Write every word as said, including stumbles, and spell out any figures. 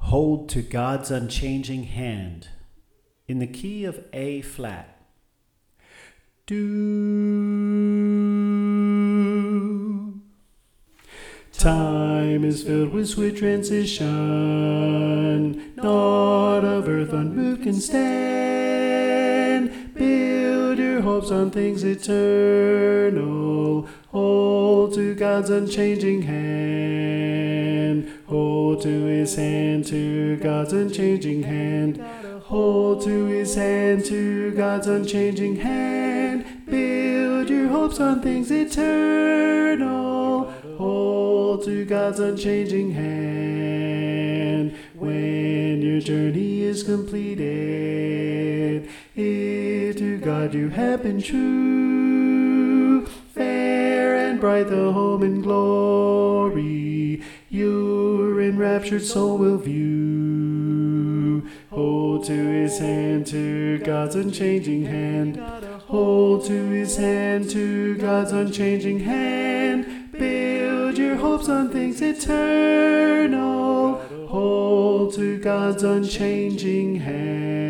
Hold to God's unchanging hand in the key of A flat. Do. Time is filled with sweet transition, naught of earth unmoved can stand. Build your hopes on things eternal, hold to God's unchanging hand. Hold to his hand, to God's unchanging hand. Hold to his hand, to God's unchanging hand. Build your hopes on things eternal, hold to God's unchanging hand. When your journey is completed, if to God you have been true, fair and bright the home in glory your enraptured soul will view. Hold to his hand, to God's unchanging hand. Hold to his hand, to God's unchanging hand. Build your hopes on things eternal, hold to God's unchanging hand.